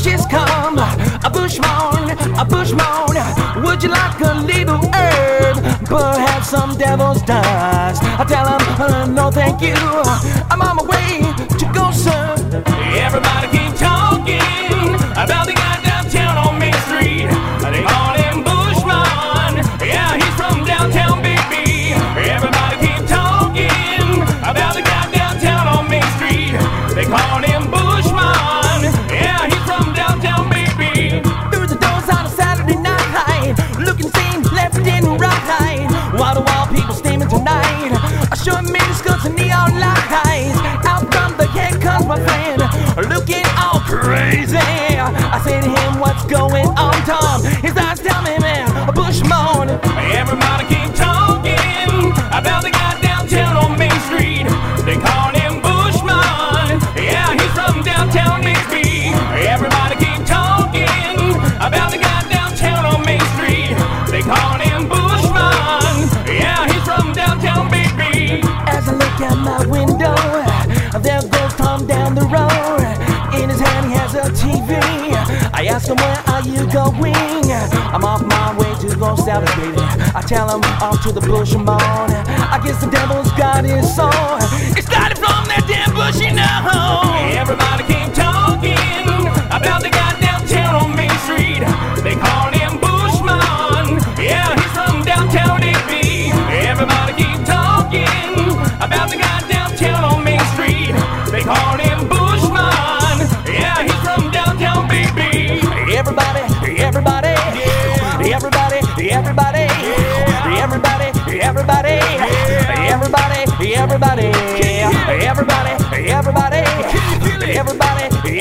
bushes come, a bushmoon, a bushmoon. Would you like a little herb? Perhaps some devil's dust. I tell him, no thank you, I'm on my way to go, sir. Everybody keep talking about the guy downtown on Main Street. They call him Bushman. Yeah, he's from downtown, baby. Everybody keep talking about the guy downtown on Main Street. They call him Bushman. Yeah, he's from downtown, baby. Through the doors on a Saturday night, looking sane left and right. Wall to wall people steaming tonight. I sure made his guns and neon lights. Out from the head comes my friend, looking all crazy. I say to him, what's going on, Tom? His eyes tell me, man, a Bushmoon. Everybody keep talking about the guy downtown on Main Street. They call him Bushman. Yeah, he's from downtown, baby. Everybody keep talking about the guy downtown on Main Street. They call him Bushman. Yeah, he's from downtown, baby. As I look out my window, there goes Tom down the road. In his hand he has a TV. I ask him, where are you going? I'm off my way to go celebrate. I tell him, off to the Bushmoon. I guess the devil's got his soul. It started from that damn bush, you know. Everybody keep talking about the guy downtown on Main Street. They call him Bushman. Yeah, he's from downtown, AB. Everybody keep talking about the guy downtown on Main Street. They call him Bushman. Yeah, he's from downtown, baby. Everybody, everybody, yeah. Everybody, everybody, yeah. Everybody, everybody, yeah. Everybody, everybody, everybody, everybody, everybody,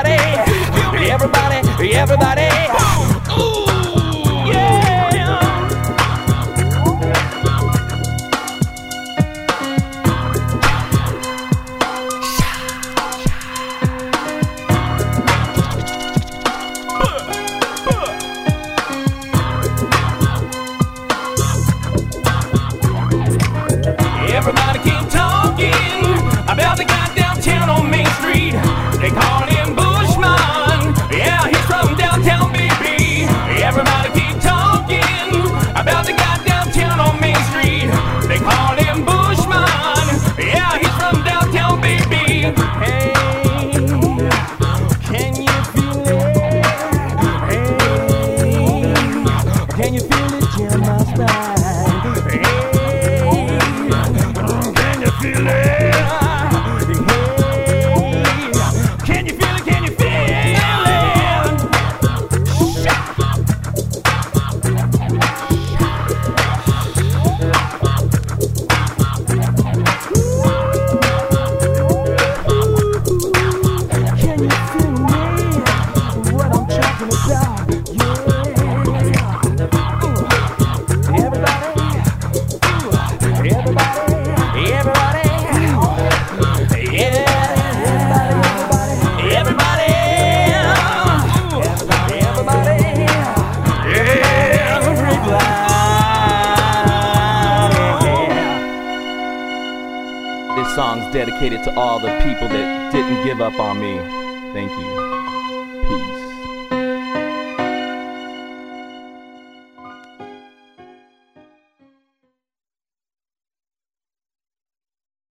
everybody, everybody. Ooh, yeah. Everybody keep talking about the guy downtown on Main Street. They call him Bushman. Yeah, he's from downtown, baby. Everybody keep talking about the guy downtown on Main Street. They call him Bushman. Yeah, he's from downtown, baby. Hey, can you feel it? Hey, can you feel it in my spine? Feel it. Can you feel it? Can you feel it? Can you feel me? What I'm talking about? Yeah. Everybody. Everybody. Everybody. This song's dedicated to all the people that didn't give up on me. Thank you. Peace.